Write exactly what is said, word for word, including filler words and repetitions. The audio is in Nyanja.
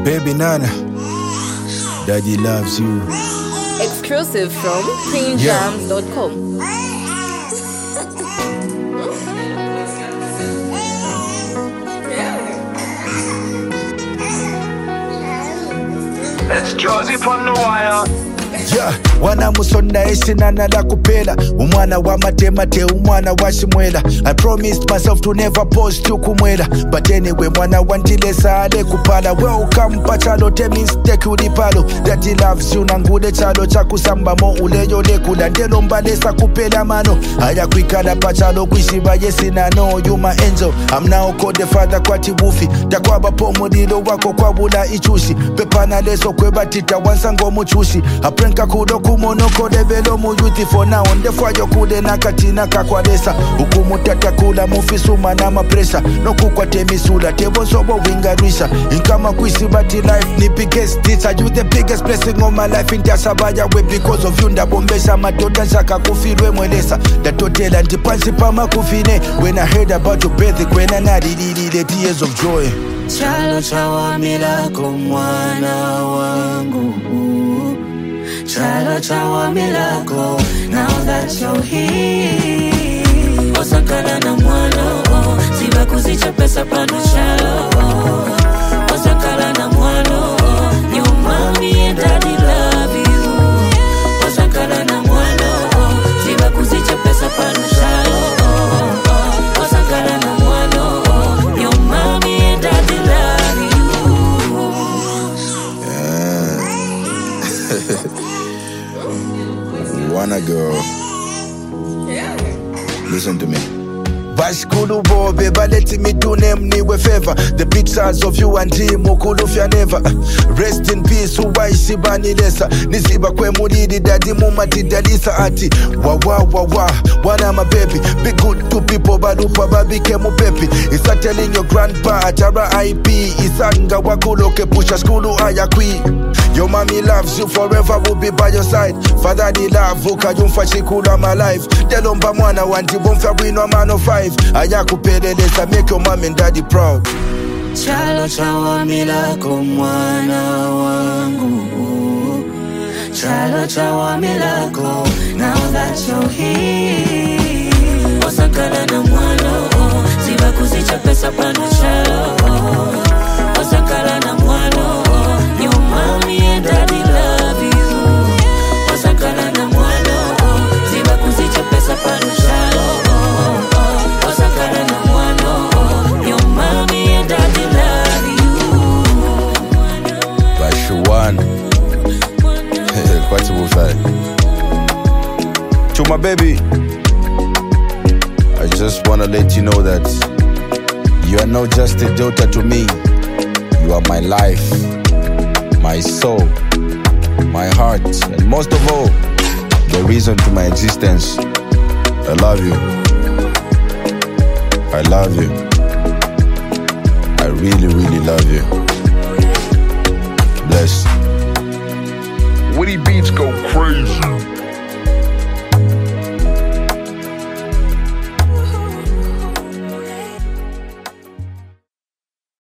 Baby Nana, Daddy loves you. Exclusive from queen jams dot com. It's Josie from the wire. Yeah, wana musonda eshinana la kupela umwana wa matemate umwana wa shimwela. I promised myself to never pause to kumwela, but anyway mwana wantile sale kupala. Welcome pachalo te mistake udipalo. Daddy loves you nangude chalo chakusamba mo uleyo lekula ndelo mbalesa kupela mano. Aya kwikala pachalo kwishiba yesina no. You my angel, I'm now called the father kwati wufi. Takwaba pomodilo wako kwa bula ichushi. Pepana leso kweba tita wansango muchushi. Aprenka kudo kumonoko develo muyuti for now. Ndefwayo kude nakatina kakwadesa. Ukumutata kula mufisuma na mapresa. No kukwate misula tebo sobo wingarisha. Inkama kwisibati life ni biggest teacher. You the biggest blessing of my life in Tasabaya way. Because of you ndabombesha matoda shaka kufirwe mwelesa. Datotela ndipansi pama kufine. When I heard about your birthday when I nadididi the tears of joy. Chalo chawa milako mwana wangu. Chalo chawa milako, now that you're here. Osakala na mwano, siba kuzicha pesa pano chalo. Osakala na mwano, your mommy and daddy love you. Osakala na mwano, siba kuzicha pesa pano chalo. Osakala na mwano, your mommy and daddy love you. Wanna girl, listen to me. Bashkulu bobe baleti me do name niwe favor. The pictures of you and him ukulufya never. Rest in peace uwaishi bani lesa. Niziba kwe mudidi dadi mumati dalisa ati. Wawa wawa wana my baby. Be good to people balupa babike mupepi. Isa telling your grandpa atara I P. Isanga wakuloke pusha skulu ayakwi. Your mommy loves you forever, will be by your side. Father di love, uka yumfa shikula my life. Delomba mwana wanti wumfa wino man of five. Ayakupelelesa, make your mom and daddy proud. Chalo chawa milako mwana wangu. Chalo chawa milako, now that you're here. Osakala na mwano, siba kuzicha pesa pano chalo. Osakala na mwano, your mommy and daddy love you. Osakala na mwano, siba kuzicha pesa pano chalo. Osakala na mwano, your mommy and daddy love you. Bashuan, quite a buffet. To my baby, I just wanna let you know that you are not just a daughter to me. You are my life, my soul, my heart, and most of all, the reason to my existence. I love you. I love you. I really, really love you. Bless. Woody Beats go crazy.